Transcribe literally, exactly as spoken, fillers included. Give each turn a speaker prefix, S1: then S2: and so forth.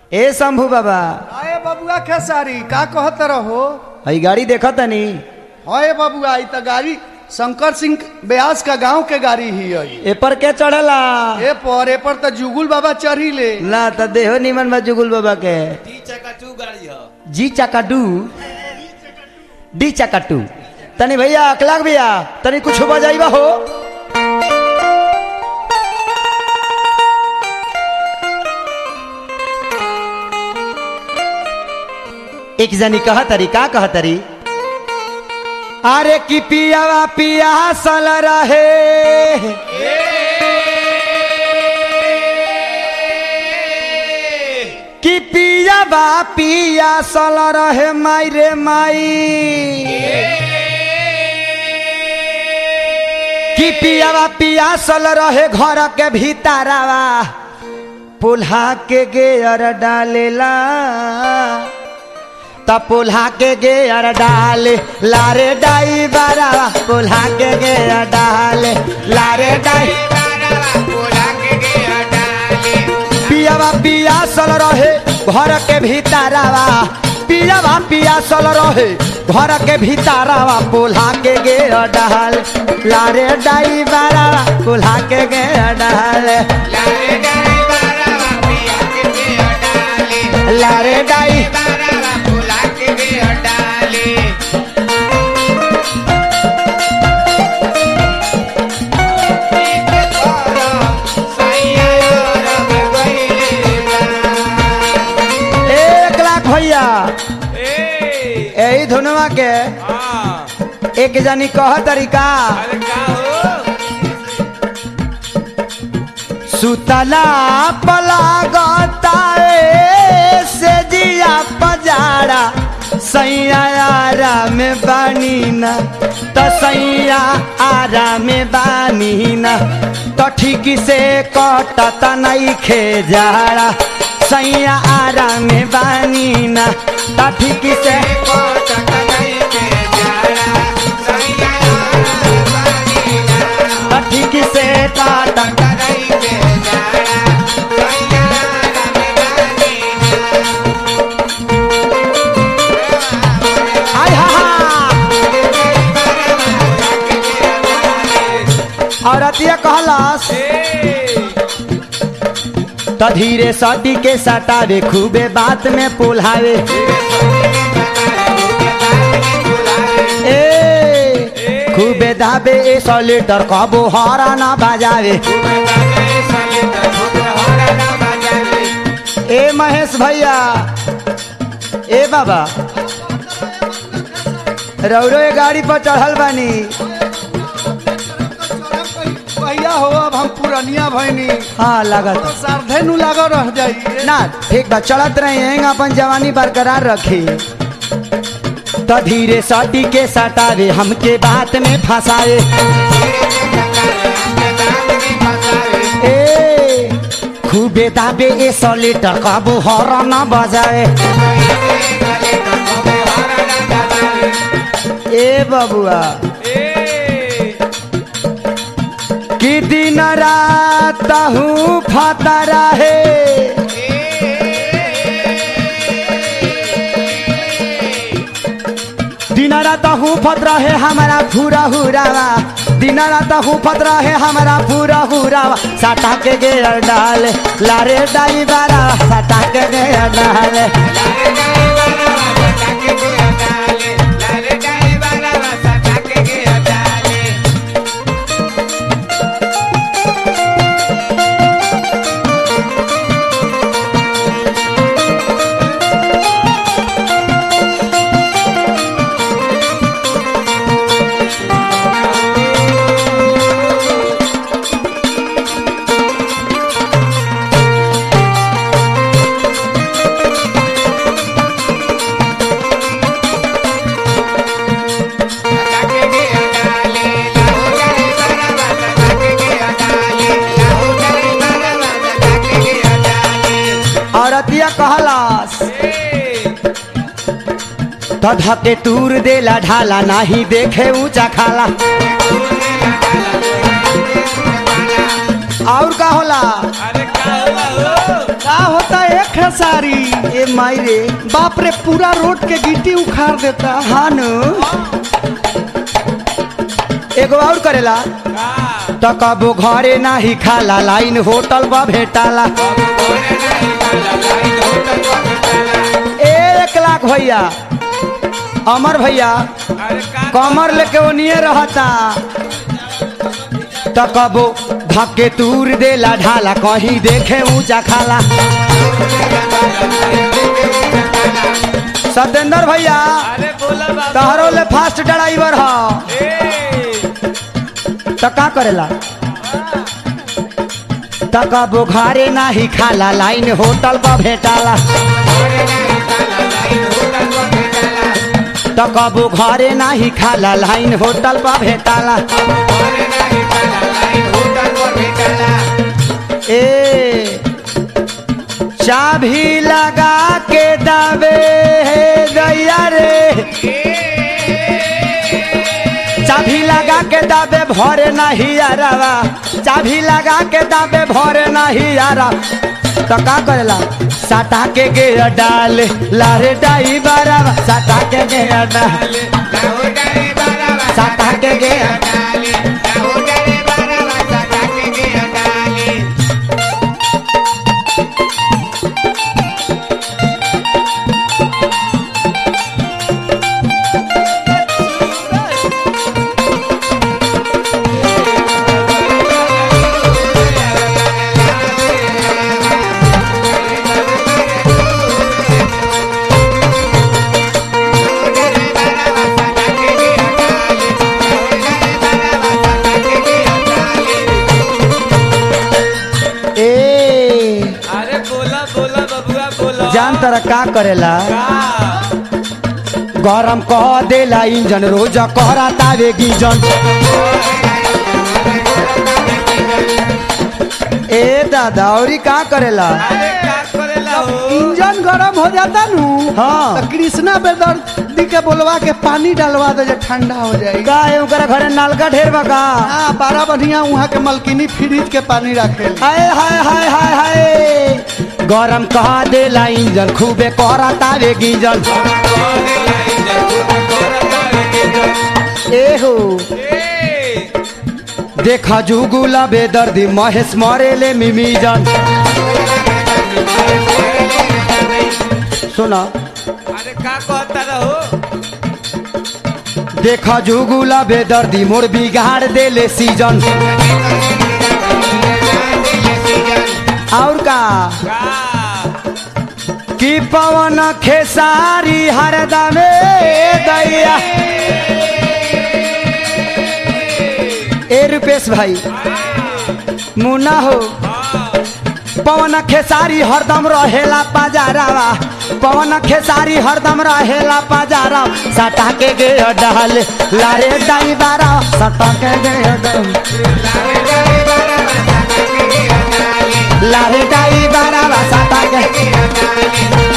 S1: ए शंभू बाबा
S2: आए बबुआ खेसारी का कहत रहो।
S1: हई गाड़ी देखा तनी।
S2: हाय बबुआ ई त गाड़ी शंकर सिंह ब्यास का गांव के गाड़ी ही है।
S1: ए पर के चढ़ला
S2: ए पर ए पर त जुगुल बाबा चढ़ी ले
S1: ला त देहो निमन बा जुगुल बाबा के
S3: डी चका टू गाड़ी है।
S1: जी चका डू डी चका टू तनी भैया अखलाक भैया तनी कुछ बजाइबा हो। एक जनी कह तरी का कह तरी अरे की पियावा पिया सल रहे कि पियावा पिया सल रहे माई रे माई कि पियावा पिया सल रहे घर के भीतरवा पुल्हा के गेयर डालेला पुल्हा के गेयर डाले लारे डाई बारा पुल्हा के गेयर डाले लारे डाई पियावा पिया सल रहे घर के भीतरवा पियावा पिया सल रहे घर के भीतरवा पुल्हा के गेयर डाल लारे डाई बारा पुल्हा के गेयर डाले लारे डाई भैया यही धुनवा के एक जनी कह तरीका सुतला पलागता से जिया पजारा सैया आरा में बानी ना तो सैया आरा में बानी ना तो ठीक से कटता नहीं खेजारा सैया आरा में बानी ना तो ठीक से तो ठीक से काटा और अतिया कहलास तो धीरे सटी के सटावे खूबे बात में पुल्हावे ए खूबे दाबे ए सौ लीटर कबो हरा ना बजावे ए महेश भैया ए बाबा रौरो ए गाड़ी पर चढ़ल बानी
S2: भैया हो अब हम पुरानिया भैनी
S1: हाँ लागत
S2: तो सार्धे नु लागो रह जाई
S1: ना ठीक बा चलत रहे अपन जवानी बरकरार रखी तो धीरे सटी के सटावे हमके बात में फंसाए ए खूबे दाबे ए सौ लीटर कबो हरा ना बजाए ए बबुआ कि दिन रात हूँ फता रहे दिन रात हूँ फत रहे हमारा पूरा हुरावा दिन रात हूँ फत रहे हमारा पूरा हुरावा सटा के गेर डाल लारे डाई बारा सटा के गेर डाल कहलास तो धके तूर देला ढाला नहीं देखे ऊंचा खाला और का होला
S3: अरे का होला हो
S2: का होता है खेसारी।
S1: ए माई रे
S2: बाप रे पूरा रोड के गिट्टी उखाड़ देता।
S1: हानु एगो और करेला तो कबो घरे नाही खाला लाइन होटल बा भेटाला। एक लाख भैया अमर भैया कमर लेके वो निये रहता तो कबो धक्के तूर देला ढाला कहीं देखे ऊंचा खाला। सत्येंद्र भैया तहरो ले फास्ट ड्राइवर ह तो का करेला तो कबो घरे नाही खाला लाइन होटल पर भेटाला। तो कबो घरे नाही खाला लाइन होटल पर भेटाला। ए चाबी लगा के दावे दैया रे चाबी लगा के दावे भरे नहीं यारावा चाबी लगा के दावे भरे नहीं यारा तो का करेला साटा के गे डाल लारे डाई बारावा साटा के गे डाल साटा के गे जान तरह का करेला गरम कह देला इंजन रोज कहरा तावे गीजन। ए दादा औरी का करेला
S2: इंजन गरम हो जाता नू
S1: हाँ
S2: तो कृष्णा बेदर्दी के बोलवा के पानी डालवा दे ठंडा हो जाए।
S1: का ओकरा घरे नलका ढेर बका
S2: हाँ बारह बढ़िया वहाँ के मलकिनी फ्रिज के पानी रखे।
S1: हाय हाय हाय हाय हाय गरम कह देला इंजन खूबे कहरा तावे गीजन। एहो देखा जुगुला बेदर्दी महेश मरेले मिमीजन। सुना
S3: अरे का कहता रहो
S1: देखा जुगुला बेदर्दी मोर बिगाड़ देले सीजन। और का कि पवन खेसारी हरदमे दैया ए रुपेश भाई मुन्ना हो पवन खेसारी हरदम रहेला पाजारावा पवन खेसारी हरदम रहेला पाजारा सटा के गे डाल लारे दाई बारा सटा के गे लारे दाई बारा सटा के